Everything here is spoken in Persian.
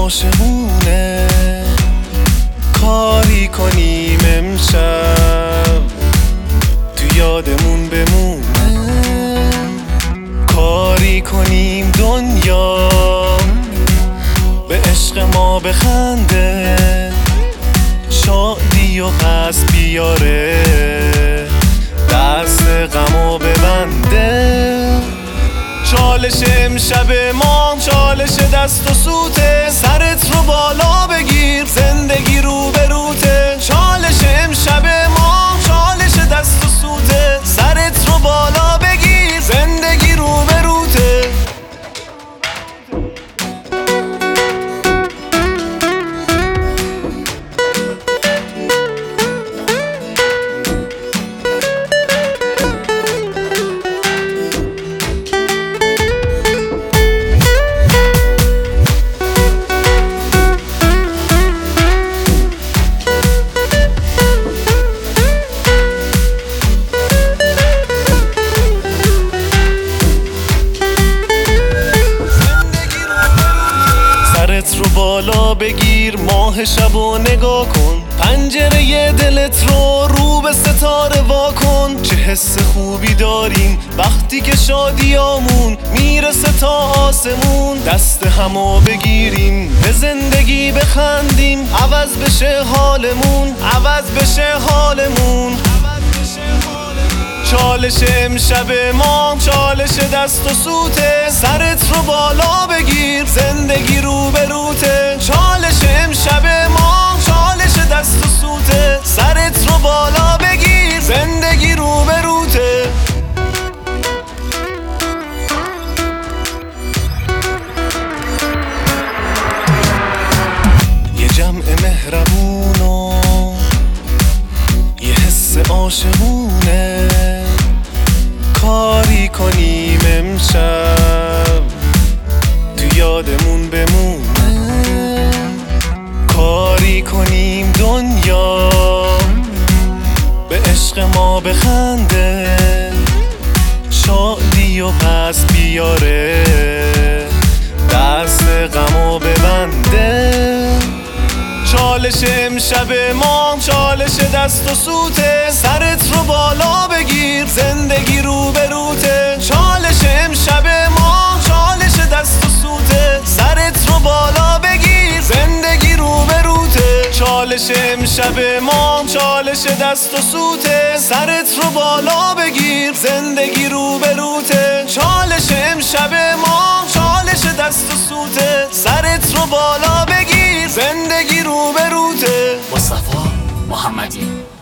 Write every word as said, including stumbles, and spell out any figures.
عاشقونه کاری کنیم امشب تو یادمون بمونه، کاری کنیم دنیا به عشق ما بخنده، شادی و قصد بیاره دست غمو ببنده. چالش امشب ما چالش دست و سوته، سرت رو بالا بگیر زندگی رو به روته. چالش امشب ما چالش دست و سوته، سرت رو بالا بگیر زندگی رو به روته. سرت رو بالا بگیر ماه شب و نگاه کن، پنجره دلت رو رو به ستاره وا کن. چه حس خوبی داریم وقتی که شادیامون میرسه تا آسمون، دست همو بگیریم به زندگی بخندیم، عوض بشه حالمون، عوض بشه حالمون. چالش امشب ما چالش دست و سوته، سرت رو بالا بگیر زندگی رو به روته. چالش امشب ما چالش دست و سوته، سرت رو بالا بگیر زندگی رو به روته. یه جمع مهربون و یه حس عاشقونه، کاری کنیم امشب تو یادمون بمونه، کاری کنیم دنیا به عشق ما بخنده، شادی و پس بیاره دست غمو ببنده. چالش امشب ما چالش دست و سوته، سرت رو بالا بگیر زندگی رو به روته. چالش امشب ما چالش دست و سوته، سرت رو بالا بگیر زندگی رو به روته. چالش امشب ما چالش دست و سوته، سرت رو بالا بگیر زندگی رو به روته. چالش امشب ما چالش دست و سوته، سرت رو بالا بگیر زندگی رو به روته. مصطفی محمدی